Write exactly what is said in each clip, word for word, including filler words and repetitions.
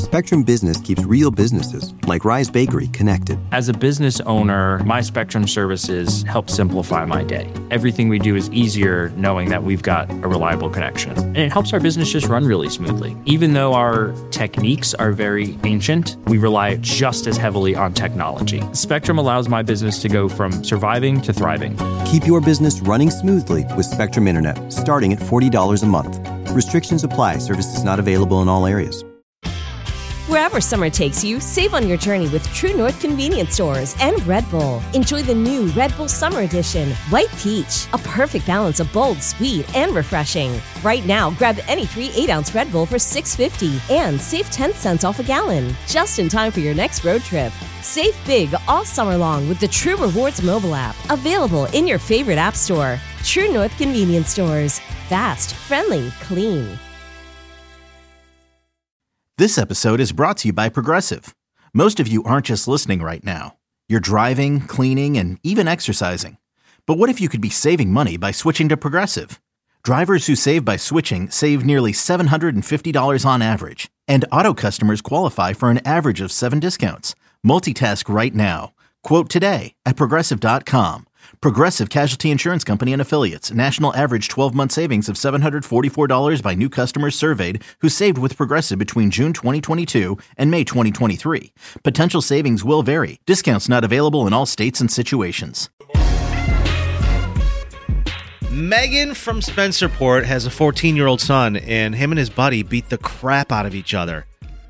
Spectrum Business keeps real businesses, like Rise Bakery, connected. As a business owner, my Spectrum services help simplify my day. Everything we do is easier knowing that we've got a reliable connection. And it helps our business just run really smoothly. Even though our techniques are very ancient, we rely just as heavily on technology. Spectrum allows my business to go from surviving to thriving. Keep your business running smoothly with Spectrum Internet, starting at forty dollars a month. Restrictions apply. Services not available in all areas. Wherever summer takes you, save on your journey with True North Convenience Stores and Red Bull. Enjoy the new Red Bull Summer Edition, White Peach, a perfect balance of bold, sweet, and refreshing. Right now, grab any three eight-ounce Red Bull for six dollars and fifty cents and save ten cents off a gallon, just in time for your next road trip. Save big all summer long with the True Rewards mobile app, available in your favorite app store. True North Convenience Stores. Fast, friendly, clean. This episode is brought to you by Progressive. Most of you aren't just listening right now. You're driving, cleaning, and even exercising. But what if you could be saving money by switching to Progressive? Drivers who save by switching save nearly seven hundred fifty dollars on average. And auto customers qualify for an average of seven discounts. Multitask right now. Quote today at Progressive dot com. Progressive Casualty Insurance Company and Affiliates. National average twelve-month savings of seven hundred forty-four dollars by new customers surveyed who saved with Progressive between June twenty twenty-two and May twenty twenty-three. Potential savings will vary. Discounts not available in all states and situations. Megan from Spencerport has a fourteen-year-old son, and him and his buddy beat the crap out of each other,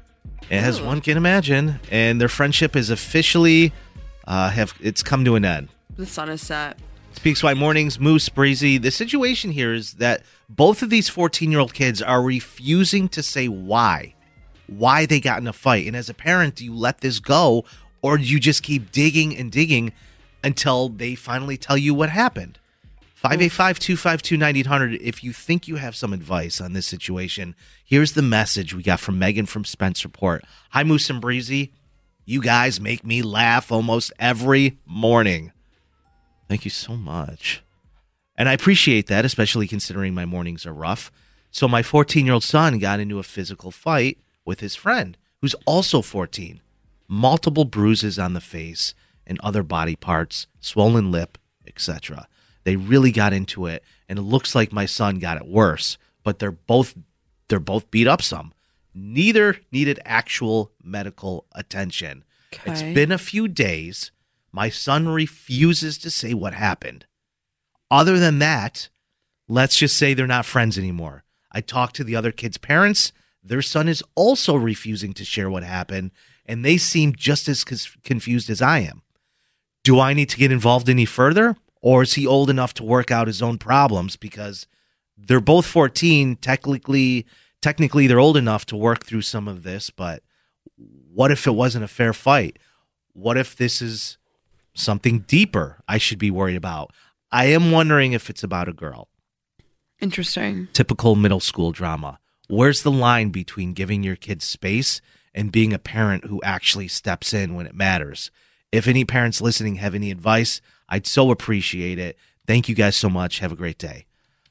as Ooh. one can imagine. And their friendship is officially uh, have it's come to an end. The sun is set. Speaks White Mornings, Moose, Breezy. The situation here is that both of these fourteen-year-old kids are refusing to say why, why they got in a fight. And as a parent, do you let this go, or do you just keep digging and digging until they finally tell you what happened? five eight five, two five two, nine eight hundred. If you think you have some advice on this situation, here's the message we got from Megan from Spencerport. Hi, Moose and Breezy. You guys make me laugh almost every morning. Thank you so much. And I appreciate that, especially considering my mornings are rough. So my fourteen-year-old son got into a physical fight with his friend, who's also fourteen. Multiple bruises on the face and other body parts, swollen lip, et cetera. They really got into it, and it looks like my son got it worse, but they're both they're both beat up some. Neither needed actual medical attention. Okay. It's been a few days. My son refuses to say what happened. Other than that, let's just say they're not friends anymore. I talked to the other kids' parents. Their son is also refusing to share what happened, and they seem just as confused as I am. Do I need to get involved any further, or is he old enough to work out his own problems? Because they're both fourteen. Technically, technically, they're old enough to work through some of this, but what if it wasn't a fair fight? What if this is something deeper I should be worried about? I am wondering if it's about a girl. Interesting. Typical middle school drama. Where's the line between giving your kids space and being a parent who actually steps in when it matters? If any parents listening have any advice, I'd so appreciate it. Thank you guys so much. Have a great day.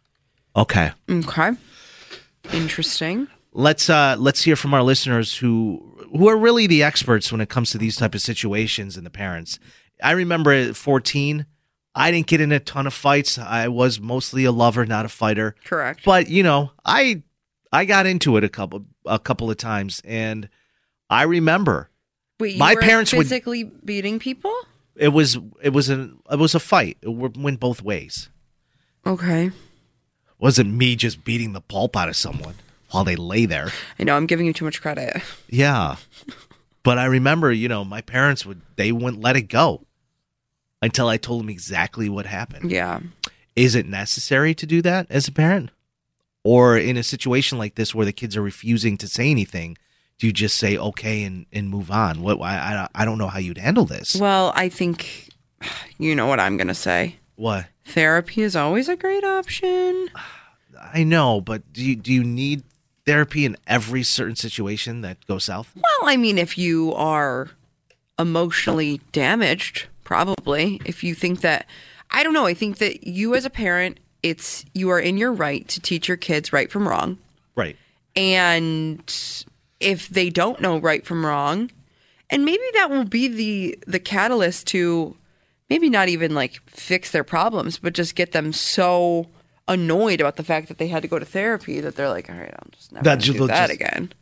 Okay. Okay. Interesting. Let's uh let's hear from our listeners who who are really the experts when it comes to these type of situations and the parents. I remember at fourteen, I didn't get in a ton of fights. I was mostly a lover, not a fighter. Correct. But, you know, I I got into it a couple a couple of times, and I remember Wait, you my were parents would physically beating people? it was it was a it was a fight. It went both ways. Okay. It wasn't me just beating the pulp out of someone while they lay there. I know, I'm giving you too much credit. Yeah. But I remember, you know, my parents would they wouldn't let it go until I told them exactly what happened. Yeah. Is it necessary to do that as a parent? Or in a situation like this where the kids are refusing to say anything, do you just say okay and, and move on? What I, I I don't know how you'd handle this. Well, I think you know what I'm going to say. What? Therapy is always a great option. I know, but do you, do you need therapy in every certain situation that goes south? Well, I mean, if you are emotionally damaged, probably. If you think that, I don't know, I think that you as a parent, it's you are in your right to teach your kids right from wrong. Right. And if they don't know right from wrong. And maybe that will be the the catalyst to maybe not even like fix their problems, but just get them so annoyed about the fact that they had to go to therapy that they're like, all right, I'll just never That- do they'll that just- again.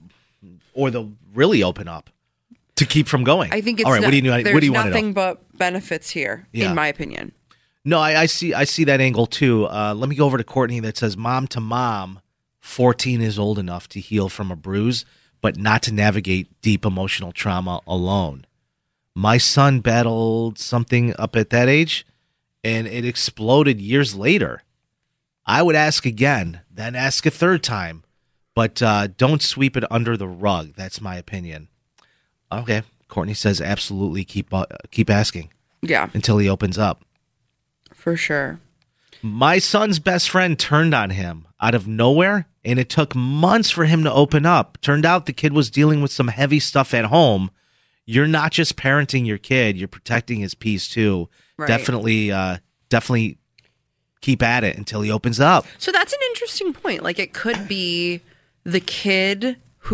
Or they'll really open up to keep from going. I think it's all right. not, What do you, what there's do you want to nothing know? but benefits here, Yeah. in my opinion. No, I, I see. I see that angle too. Uh, let me go over to Courtney that says, "Mom to mom, fourteen is old enough to heal from a bruise, but not to navigate deep emotional trauma alone. My son battled something up at that age, and it exploded years later. I would ask again, then ask a third time, but uh, don't sweep it under the rug. That's my opinion." Okay, Courtney says, absolutely keep uh, keep asking Yeah, until he opens up. for sure. My son's best friend turned on him out of nowhere, and it took months for him to open up. Turned out the kid was dealing with some heavy stuff at home. You're not just parenting your kid, you're protecting his peace too. Right. Definitely, uh, definitely keep at it until he opens up. So that's an interesting point. Like, it could be the kid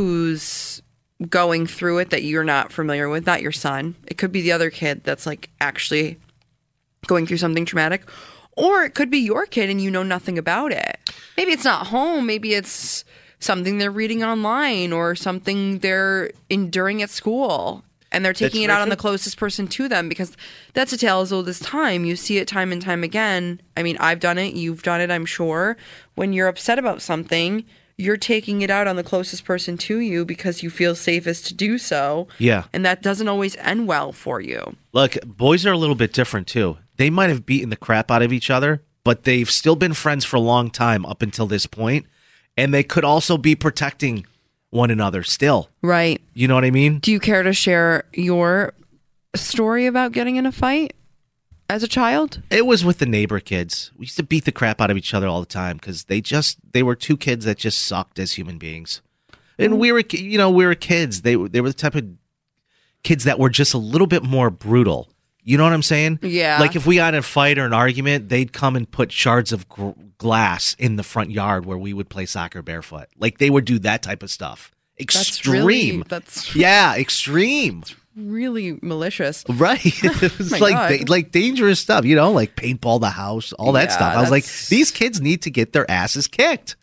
who's going through it that you're not familiar with, not your son. It could be the other kid that's like actually going through something traumatic. Or it could be your kid and you know nothing about it. Maybe it's not home. Maybe it's something they're reading online or something they're enduring at school. And they're taking That's it out very on the true. closest person to them, because that's a tale as old as time. You see it time and time again. I mean, I've done it. You've done it, I'm sure. When you're upset about something, you're taking it out on the closest person to you because you feel safest to do so. Yeah. And that doesn't always end well for you. Look, boys are a little bit different too. They might have beaten the crap out of each other, but they've still been friends for a long time up until this point, and they could also be protecting one another still. Right. You know what I mean? Do you care to share your story about getting in a fight as a child? It was with the neighbor kids. We used to beat the crap out of each other all the time because they just they were two kids that just sucked as human beings, and we were ki- you know we were kids. They were they were the type of kids that were just a little bit more brutal. You know what I'm saying? Yeah. Like if we got in a fight or an argument, they'd come and put shards of gr- glass in the front yard where we would play soccer barefoot. Like they would do that type of stuff. That's Extreme. really, that's Yeah, extreme. really malicious. Right. It was my like God. da- like dangerous stuff, you know, like paintball the house, all that Yeah, stuff. I was like, that's- these kids need to get their asses kicked.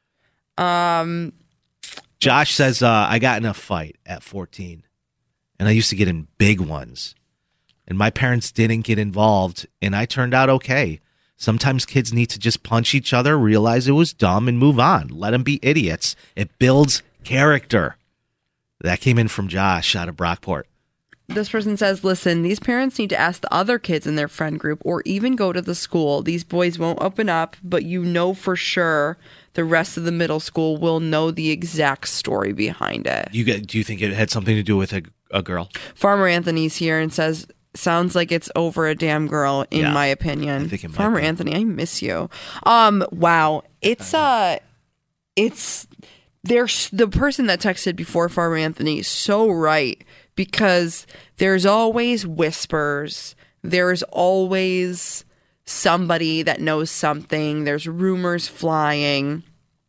Um, Josh says, uh, I got in a fight at fourteen, and I used to get in big ones. And my parents didn't get involved, and I turned out okay. Sometimes kids need to just punch each other, realize it was dumb, and move on. Let them be idiots. It builds character. That came in from Josh out of Brockport. This person says, listen, these parents need to ask the other kids in their friend group or even go to the school. These boys won't open up, but you know for sure the rest of the middle school will know the exact story behind it. You get? Do you think it had something to do with a, a girl? Farmer Anthony's here and says, sounds like it's over a damn girl, in Yeah, my opinion. I think it might Farmer be. Anthony, I miss you. Um, wow. It's, uh, it's, there's the person that texted before Farmer Anthony is so right, because there's always whispers. There's always somebody that knows something. There's rumors flying,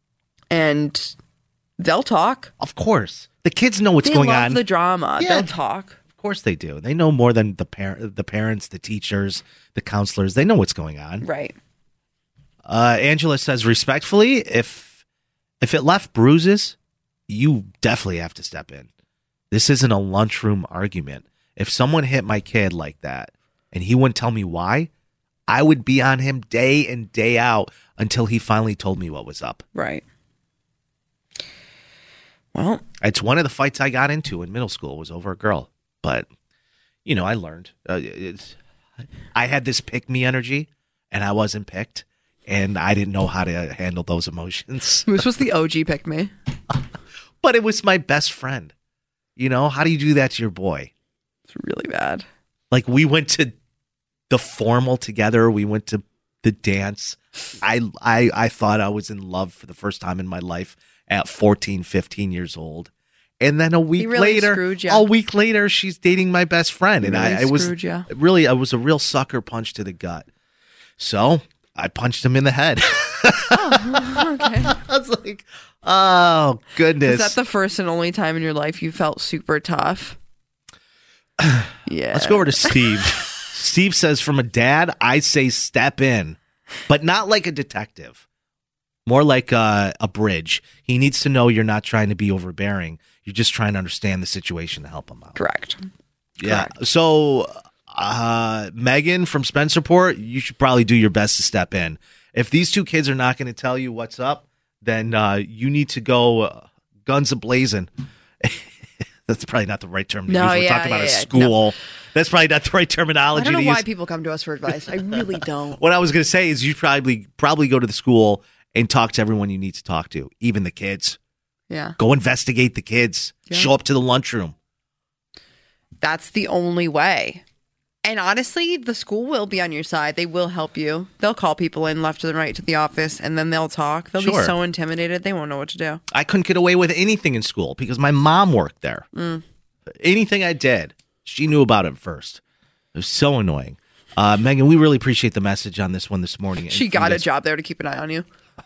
and they'll talk. Of course. The kids know what's They going love on. the drama. Yeah. They'll talk. Of course they do. They know more than the par- the parents, the teachers, the counselors. They know what's going on. Right. Uh, Angela says, respectfully, if if it left bruises, you definitely have to step in. This isn't a lunchroom argument. If someone hit my kid like that and he wouldn't tell me why, I would be on him day in, day out until he finally told me what was up. Right. Well, It's one of the fights I got into in middle school was over a girl. But, you know, I learned. Uh, it's, I had this pick-me energy, and I wasn't picked, and I didn't know how to handle those emotions. this was the O G pick me. But it was my best friend. You know, how do you do that to your boy? It's really bad. Like, we went to the formal together. We went to the dance. I, I, I thought I was in love for the first time in my life at fourteen, fifteen years old. And then a week really later, screwed ya. a week later, she's dating my best friend. And Really I, I was screwed ya. really, I was a real sucker punch to the gut. So I punched him in the head. Okay. I was like, Oh, goodness. Is that the first and only time in your life you felt super tough? Yeah. Let's go over to Steve. Steve says, from a dad, I say step in, but not like a detective. More like a, a bridge. He needs to know you're not trying to be overbearing. You're just trying to understand the situation to help him out. Correct. Yeah. Correct. So, uh, Megan from Spencerport, you should probably do your best to step in. If these two kids are not going to tell you what's up, then uh, you need to go uh, guns a-blazing. That's probably not the right term to No, use. We're yeah, talking about yeah, a yeah. school. No. That's probably not the right terminology I don't know to why use. people come to us for advice. I really don't. What I was going to say is you probably probably go to the school and talk to everyone you need to talk to, even the kids. Yeah. Go investigate the kids. Yeah. Show up to the lunchroom. That's the only way. And honestly, the school will be on your side. They will help you. They'll call people in left and right to the office, and then they'll talk. They'll Sure. be so intimidated, they won't know what to do. I couldn't get away with anything in school because my mom worked there. Mm. Anything I did, she knew about it first. It was so annoying. Uh, Megan, we really appreciate the message on this one this morning. She And from got a this- job there to keep an eye on you.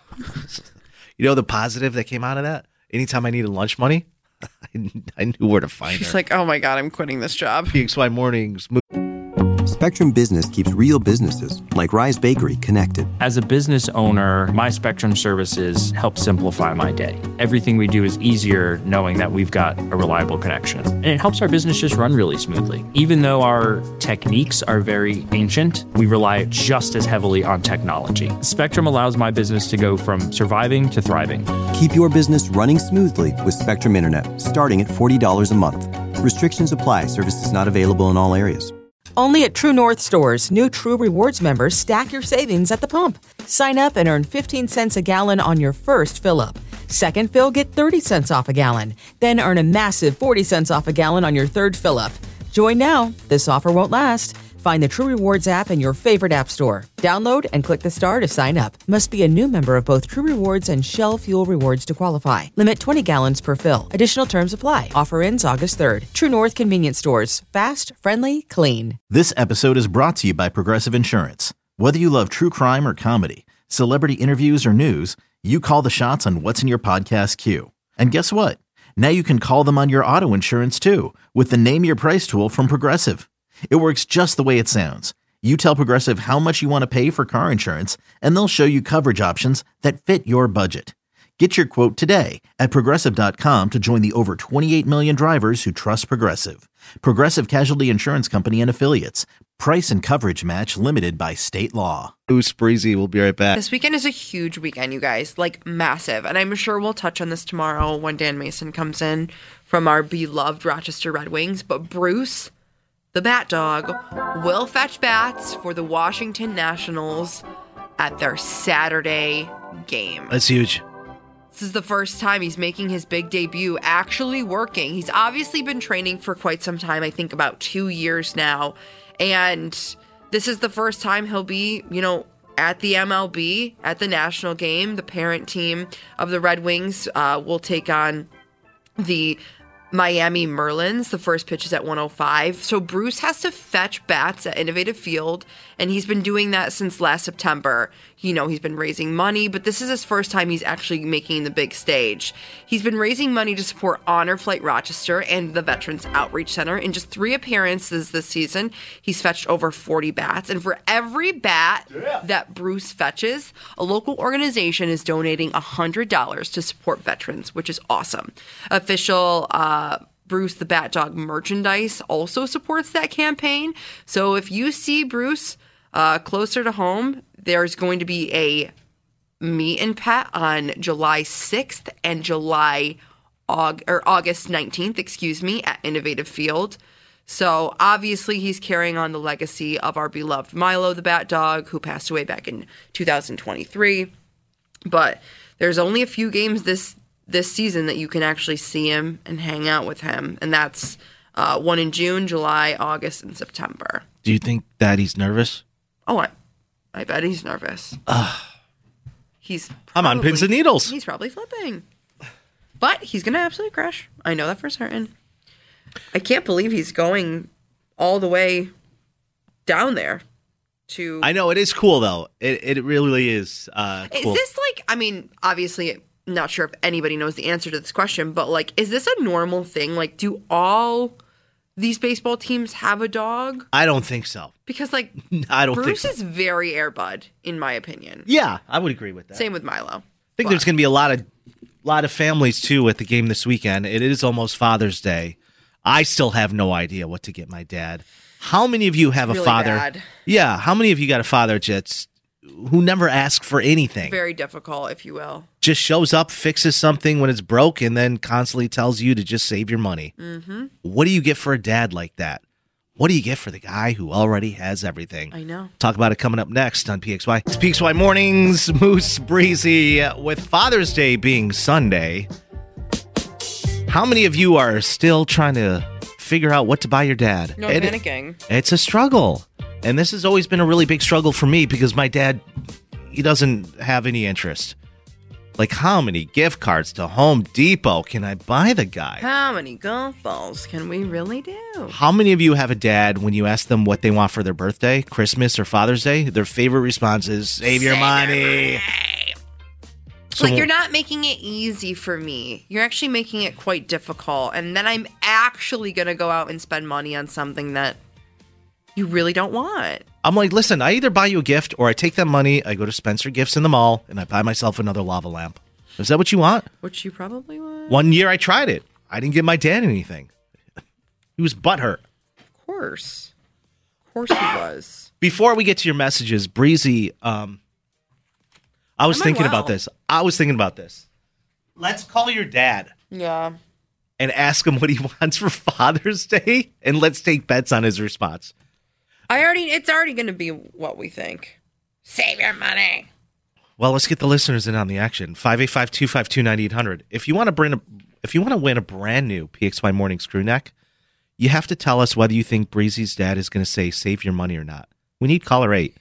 You know the positive that came out of that? Anytime I needed lunch money, I, I knew where to find She's her. like, oh my God, I'm quitting this job. P X Y Mornings. Spectrum Business keeps real businesses, like Rise Bakery, connected. As a business owner, my Spectrum services help simplify my day. Everything we do is easier knowing that we've got a reliable connection. And it helps our business just run really smoothly. Even though our techniques are very ancient, we rely just as heavily on technology. Spectrum allows my business to go from surviving to thriving. Keep your business running smoothly with Spectrum Internet, starting at forty dollars a month. Restrictions apply. Services not available in all areas. Only at True North stores, new True Rewards members stack your savings at the pump. Sign up and earn fifteen cents a gallon on your first fill-up. Second fill, get thirty cents off a gallon. Then earn a massive forty cents off a gallon on your third fill-up. Join now. This offer won't last. Find the True Rewards app in your favorite app store. Download and click the star to sign up. Must be a new member of both True Rewards and Shell Fuel Rewards to qualify. Limit twenty gallons per fill. Additional terms apply. Offer ends August third. True North Convenience Stores. Fast, friendly, clean. This episode is brought to you by Progressive Insurance. Whether you love true crime or comedy, celebrity interviews or news, you call the shots on what's in your podcast queue. And guess what? Now you can call them on your auto insurance too with the Name Your Price tool from Progressive. It works just the way it sounds. You tell Progressive how much you want to pay for car insurance, and they'll show you coverage options that fit your budget. Get your quote today at Progressive dot com to join the over twenty-eight million drivers who trust Progressive. Progressive Casualty Insurance Company and Affiliates. Price and coverage match limited by state law. Who's Breezy? We'll be right back. This weekend is a huge weekend, you guys, like massive. And I'm sure we'll touch on this tomorrow when Dan Mason comes in from our beloved Rochester Red Wings. But Bruce, the Bat Dog, will fetch bats for the Washington Nationals at their Saturday game. That's huge. This is the first time he's making his big debut actually working. He's obviously been training for quite some time, I think about two years now. And this is the first time he'll be, you know, at the M L B, at the national game. The parent team of the Red Wings uh, will take on the Miami Marlins. The first pitch is at one oh five. So Bruce has to fetch bats at Innovative Field, and he's been doing that since last September. You know, he's been raising money, but this is his first time he's actually making the big stage. He's been raising money to support Honor Flight Rochester and the Veterans Outreach Center. In just three appearances this season, he's fetched over forty bats. And for every bat that Bruce fetches, a local organization is donating one hundred dollars to support veterans, which is awesome. Official uh, Bruce the Bat Dog merchandise also supports that campaign. So if you see Bruce uh, closer to home, there's going to be a meet and pet on July sixth and July Aug- or August nineteenth, excuse me, at Innovative Field. So obviously he's carrying on the legacy of our beloved Milo the Bat Dog, who passed away back in two thousand twenty-three. But there's only a few games this this season that you can actually see him and hang out with him, and that's uh, one in June, July, August, and September. Do you think that he's nervous? Oh, I, I bet he's nervous. He's I'm on pins and probably- needles. He's probably flipping. But he's going to absolutely crush. I know that for certain. I can't believe he's going all the way down there to... I know, it is cool, though. It it really is uh, cool. Is this like, I mean, obviously not sure if anybody knows the answer to this question, but like, is this a normal thing? Like, do all these baseball teams have a dog? I don't think so. Because like, I don't Bruce think so. is very Air Bud, in my opinion. Yeah, I would agree with that. Same with Milo. I think there's going to be a lot of lot of families too at the game this weekend. It is almost Father's Day. I still have no idea what to get my dad. How many of you have Really a father? bad. Yeah, how many of you got a father just who never asks for anything? Very difficult, if you will. Just shows up, fixes something when it's broke, and then constantly tells you to just save your money. Mm-hmm. What do you get for a dad like that? What do you get for the guy who already has everything? I know. Talk about it coming up next on P X Y. It's P X Y Mornings, Moose Breezy. With Father's Day being Sunday, how many of you are still trying to figure out what to buy your dad? No It- panicking. It's a struggle. And this has always been a really big struggle for me because my dad, he doesn't have any interest. Like, how many gift cards to Home Depot can I buy the guy? How many golf balls can we really do? How many of you have a dad when you ask them what they want for their birthday, Christmas, or Father's Day? Their favorite response is, save your money. So, Like, you're not making it easy for me. You're actually making it quite difficult. And then I'm actually going to go out and spend money on something that you really don't want. I'm like, listen, I either buy you a gift or I take that money, I go to Spencer Gifts in the mall, and I buy myself another lava lamp. Is that what you want? Which you probably want. One year I tried it. I didn't get my dad anything. He was butthurt. Of course. Of course he was. Before we get to your messages, Breezy, um, I was I'm thinking unwell. about this. I was thinking about this. Let's call your dad Yeah. and ask him what he wants for Father's Day, and let's take bets on his response. I already, it's already going to be what we think. Save your money. Well, let's get the listeners in on the action. five eight five, two five two, nine eight hundred. If you want to bring a, if you want to win a brand new P X Y Morning Screw Neck, you have to tell us whether you think Breezy's dad is going to say save your money or not. We need caller eight.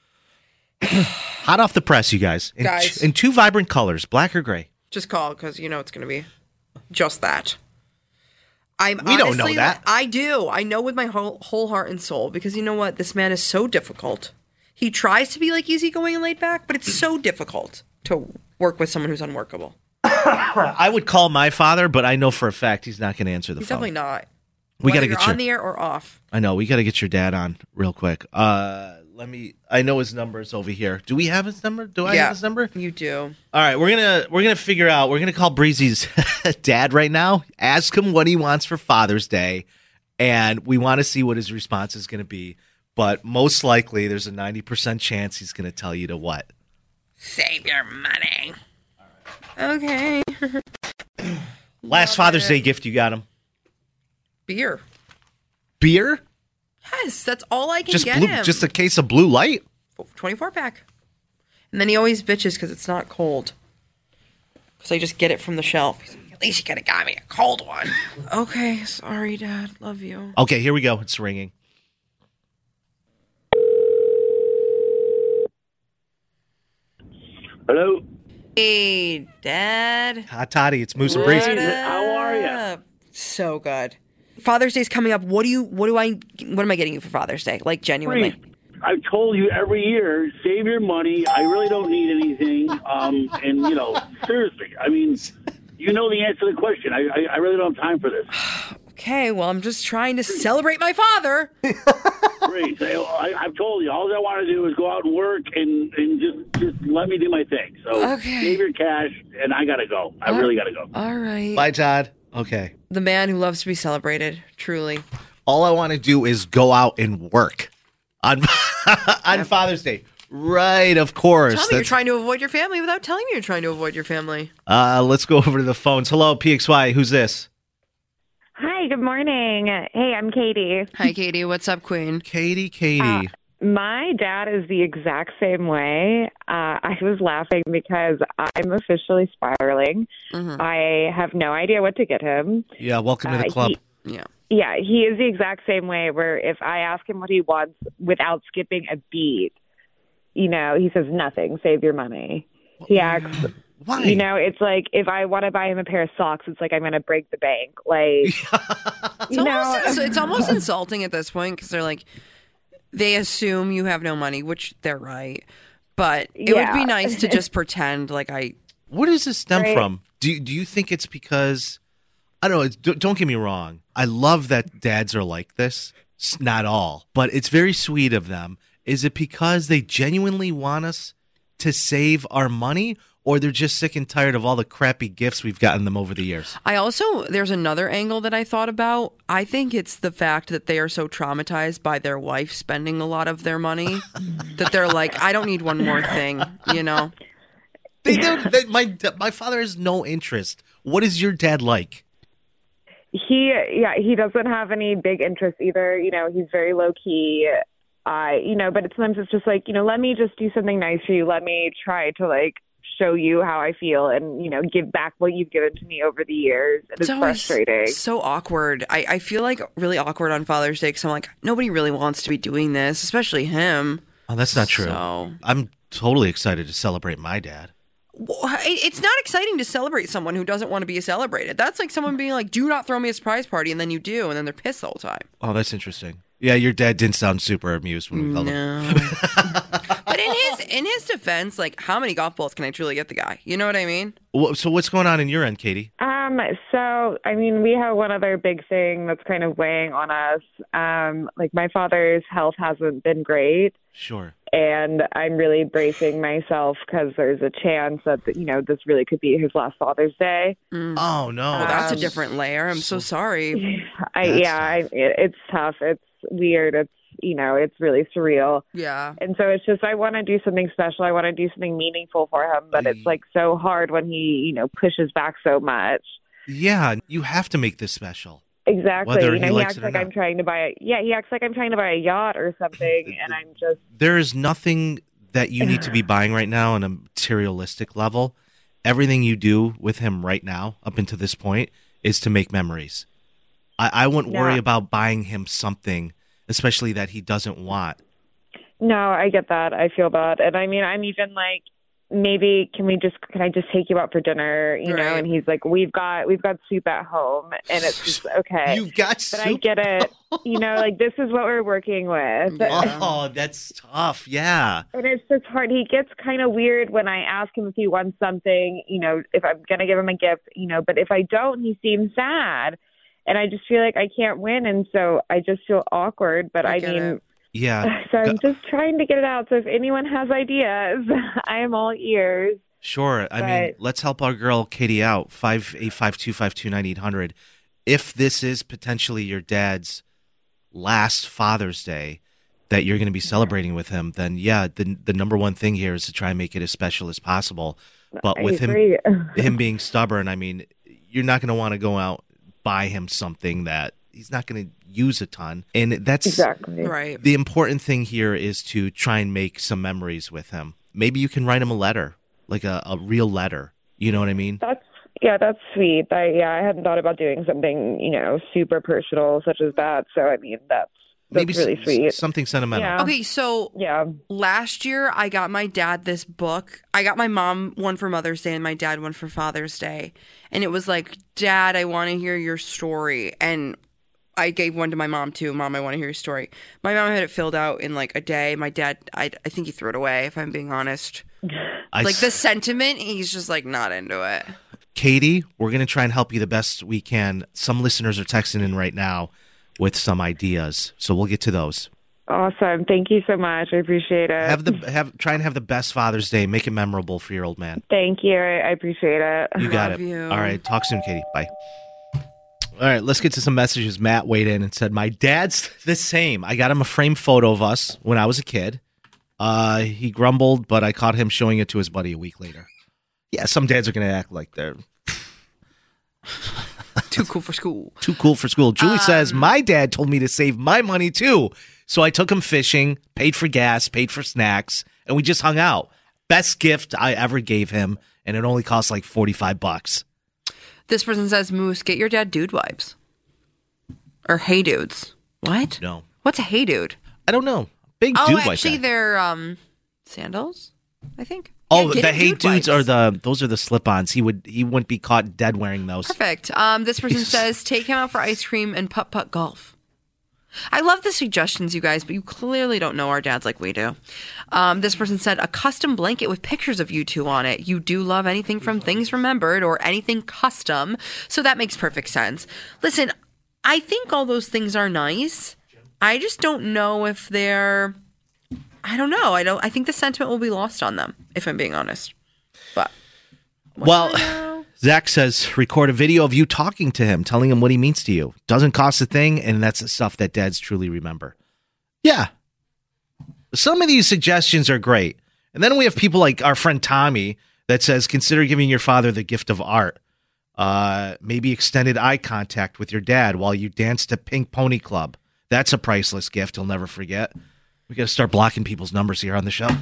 Hot off the press, you guys. In, Guys. in two vibrant colors, black or gray. Just call because you know it's going to be just that. I'm We don't know honestly- that. I do. I know with my whole, whole heart and soul because you know what? This man is so difficult. He tries to be like easygoing and laid back, but it's so difficult to work with someone who's unworkable. I would call my father, but I know for a fact he's not going to answer the He's phone. definitely not. We Whether gotta get you're your- on the air or off. I know. We got to get your dad on real quick. Uh, let me. I know his number is over here. Do we have his number? Do I yeah, have his number? You do. All right, we're gonna we're gonna figure out. We're gonna call Breezy's dad right now. Ask him what he wants for Father's Day, and we want to see what his response is going to be. But most likely, there's a ninety percent chance he's going to tell you to what. Save your money. Okay. Last Father's Day gift you got him? Beer. Beer? Yes, that's all I can Just get blue, him. just a case of Blue Light? twenty-four pack. And then he always bitches because it's not cold. Because I just get it from the shelf. He's like, at least you could have got me a cold one. Okay, sorry, Dad. Love you. Okay, here we go. It's ringing. Hello. Hey, Dad. Hi, Toddy. It's Moose and Breezy. What How are ya? up? So good. Father's Day's coming up. What do you? What do I? What am I getting you for Father's Day? Like genuinely. Great. I've told you every year, save your money. I really don't need anything. Um, and, you know, seriously, I mean, you know the answer to the question. I, I, I really don't have time for this. Okay, well, I'm just trying to celebrate my father. Great. So I, I've told you, all I want to do is go out and work and, and just, just let me do my thing. So Okay. save your cash, and I got to go. I really got to go. All right. Bye, Todd. Okay. The man who loves to be celebrated, truly. All I want to do is go out and work on on Father's Day. Right, of course. Tell me you're That's- trying to avoid your family without telling me you're trying to avoid your family. Uh, let's go over to the phones. Hello, P X Y. Who's this? Hi, good morning. Hey, I'm Katie. Hi, Katie. What's up, Queen? Katie, Katie. Uh, My dad is the exact same way. Uh, I was laughing because I'm officially spiraling. Mhm. I have no idea what to get him. yeah, welcome to the uh, club. he- Yeah. Yeah, he is the exact same way where if I ask him what he wants without skipping a beat, you know, he says nothing, save your money. He acts, Why? you know, it's like if I want to buy him a pair of socks, it's like I'm going to break the bank. Like, It's, you know, almost, it's almost insulting at this point because they're like, they assume you have no money, which they're right. But it would be Yeah. nice to just pretend like I Where does this stem Right. from? Do do you think it's because I don't know? It's, don't don't get me wrong. I love that dads are like this. S- Not all, but it's very sweet of them. Is it because they genuinely want us to save our money, or they're just sick and tired of all the crappy gifts we've gotten them over the years? I also, there's another angle that I thought about. I think it's the fact that they are so traumatized by their wife spending a lot of their money that they're like, I don't need one more thing, you know? They don't. They, my my father has no interest. What is your dad like? He, yeah, he doesn't have any big interests either. You know, he's very low key. I, you know, but it's, sometimes it's just like, you know, let me just do something nice for you. Let me try to like show you how I feel and, you know, give back what you've given to me over the years. And it's, always frustrating. So awkward. I, I feel like really awkward on Father's Day because I'm like, nobody really wants to be doing this, especially him. Oh, that's not true. So- I'm totally excited to celebrate my dad. Well, it- It's not exciting to celebrate someone who doesn't want to be celebrated. That's like someone being like, do not throw me a surprise party, and then you do, and then they're pissed the whole time. Oh, that's interesting. Yeah, your dad didn't sound super amused when we called him. No. But in his in his defense, like, how many golf balls can I truly get the guy? You know what I mean? Wha- So what's going on in your end, Katie? Um, so, I mean, we have one other big thing that's kind of weighing on us. Um, like my father's health hasn't been great. Sure. And I'm really bracing myself because there's a chance that, you know, this really could be his last Father's Day. Oh, no. Well, that's a Um, different layer. I'm so sorry. I, That's yeah, I, it, it's tough. It's weird. It's, you know, it's really surreal. Yeah. And so it's just, I want to do something special. I want to do something meaningful for him, but it's like so hard when he, you know, pushes back so much. Yeah, you have to make this special. Exactly. Whether you know, he he, likes acts it or like not. I'm trying to buy a, yeah, he acts like I'm trying to buy a yacht or something. And I'm just, There is nothing that you need to be buying right now on a materialistic level. Everything you do with him right now, up until this point, is to make memories. I, I wouldn't worry Yeah. about buying him something, especially that he doesn't want. no, I get that. I feel that. And I mean, I'm even like, maybe can we just, can I just take you out for dinner? You know? Right. And he's like, we've got, we've got soup at home. And it's just, okay. You've got But soup? I get it. You know, like this is what we're working with. Oh, that's tough. Yeah. And it's just hard. He gets kind of weird when I ask him if he wants something, you know, if I'm going to give him a gift, you know, but if I don't, he seems sad. And I just feel like I can't win. And so I just feel awkward. But I, I get mean, it. Yeah. so I'm just trying to get it out. So if anyone has ideas, I am all ears. Sure. I mean, But- let's help our girl Katie out. five eight five two, five two nine, eight hundred. If this is potentially your dad's last Father's Day that you're going to be celebrating with him, then yeah, the the number one thing here is to try and make it as special as possible. But I with him agree. him being stubborn, I mean, you're not going to want to go out buy him something that he's not going to use a ton. And that's Exactly. Right. the important thing here is to try and make some memories with him. Maybe you can write him a letter, like a, a real letter. You know what I mean? That's, yeah, that's sweet. I, yeah, I hadn't thought about doing something, you know, super personal such as that. So, I mean, that's, that's Maybe really s- sweet. something sentimental. Yeah. Okay, so Yeah. last year I got my dad this book. I got my mom one for Mother's Day and my dad one for Father's Day. And it was like, Dad, I want to hear your story. And I gave one to my mom too. Mom, I want to hear your story. My mom had it filled out in like a day. My dad, I, I think he threw it away, if I'm being honest. I Like s- the sentiment, he's just like not into it. Katie, we're going to try and help you the best we can. Some listeners are texting in right now with some ideas, so we'll get to those. Awesome. Thank you so much. I appreciate it. Have the have try and have the best Father's Day. Make it memorable for your old man. Thank you. I, I appreciate it. You got Love it. you. All right. Talk soon, Katie. Bye. All right. Let's get to some messages. Matt weighed in and said, "My dad's the same. I got him a framed photo of us when I was a kid. Uh, he grumbled, but I caught him showing it to his buddy a week later. Yeah, some dads are going to act like they're Too cool for school. too cool for school." Julie says, Um, "My dad told me to save my money too. So I took him fishing, paid for gas, paid for snacks, and we just hung out. Best gift I ever gave him, and it only cost like forty-five bucks. This person says, Moose, get your dad dude vibes. Or hey dudes. What? No. What's a hey dude? I don't know. Big Oh, dude like actually, that. they're um, sandals, I think. Oh, Yeah, get the him hey dude dudes vibes. are the those are the slip-ons. He would he wouldn't be caught dead wearing those. Perfect. Um, this person says, take him out for ice cream and putt-putt golf. I love the suggestions, you guys, but you clearly don't know our dads like we do. Um, this person said, a custom blanket with pictures of you two on it. You do love anything from Things Remembered or anything custom, so that makes perfect sense. Listen, I think all those things are nice. I just don't know if they're... I don't know. I don't. I think the sentiment will be lost on them, if I'm being honest. But well, Zach says, record a video of you talking to him, telling him what he means to you. Doesn't cost a thing, and that's the stuff that dads truly remember. Yeah. Some of these suggestions are great. And then we have people like our friend Tommy that says, consider giving your father the gift of art. Uh, maybe extended eye contact with your dad while you dance to Pink Pony Club. That's a priceless gift he'll never forget. We got to start blocking people's numbers here on the show.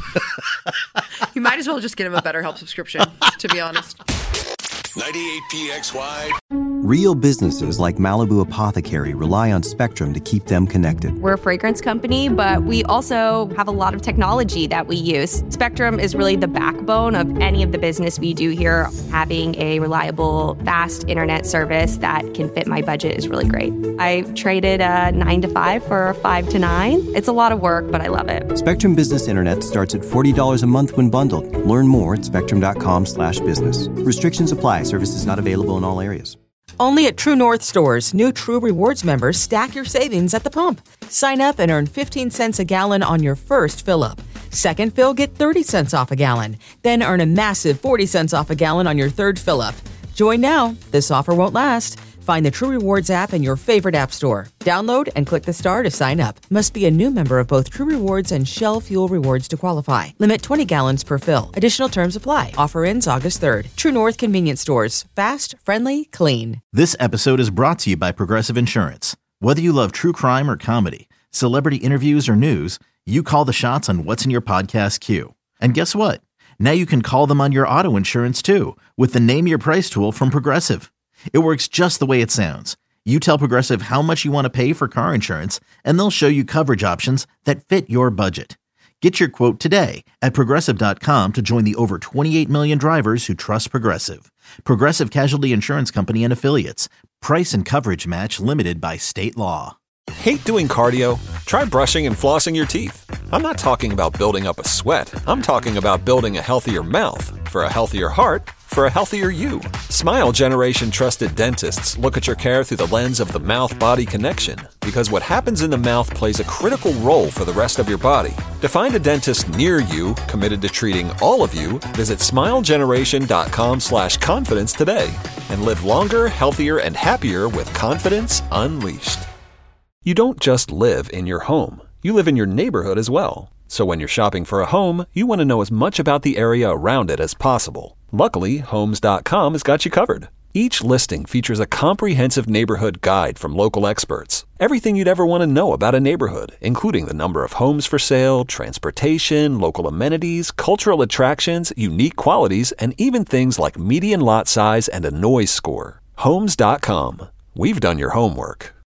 You might as well just get him a BetterHelp subscription, to be honest. ninety-eight P X Y. Real businesses like Malibu Apothecary rely on Spectrum to keep them connected. We're a fragrance company, but we also have a lot of technology that we use. Spectrum is really the backbone of any of the business we do here. Having a reliable, fast internet service that can fit my budget is really great. I traded a nine to five for a five to nine. It's a lot of work, but I love it. Spectrum Business Internet starts at forty dollars a month when bundled. Learn more at spectrum.com slash business. Restrictions apply. Services not available in all areas. Only at True North stores, new True Rewards members stack your savings at the pump. Sign up and earn fifteen cents a gallon on your first fill-up. Second fill, get thirty cents off a gallon. Then earn a massive forty cents off a gallon on your third fill-up. Join now. This offer won't last. Find the True Rewards app in your favorite app store. Download and click the star to sign up. Must be a new member of both True Rewards and Shell Fuel Rewards to qualify. Limit twenty gallons per fill. Additional terms apply. Offer ends August third. True North Convenience Stores. Fast, friendly, clean. This episode is brought to you by Progressive Insurance. Whether you love true crime or comedy, celebrity interviews or news, you call the shots on what's in your podcast queue. And guess what? Now you can call them on your auto insurance too with the Name Your Price tool from Progressive. It works just the way it sounds. You tell Progressive how much you want to pay for car insurance, and they'll show you coverage options that fit your budget. Get your quote today at Progressive dot com to join the over twenty-eight million drivers who trust Progressive. Progressive Casualty Insurance Company and Affiliates. Price and coverage match limited by state law. Hate doing cardio? Try brushing and flossing your teeth. I'm not talking about building up a sweat. I'm talking about building a healthier mouth. For a healthier heart, for a healthier you. Smile Generation trusted dentists look at your care through the lens of the mouth-body connection, because what happens in the mouth plays a critical role for the rest of your body. To find a dentist near you committed to treating all of you, visit smilegeneration.com slash confidence today and live longer, healthier, and happier with confidence unleashed. You don't just live in your home. You live in your neighborhood as well. So when you're shopping for a home, you want to know as much about the area around it as possible. Luckily, Homes dot com has got you covered. Each listing features a comprehensive neighborhood guide from local experts. Everything you'd ever want to know about a neighborhood, including the number of homes for sale, transportation, local amenities, cultural attractions, unique qualities, and even things like median lot size and a noise score. Homes dot com. We've done your homework.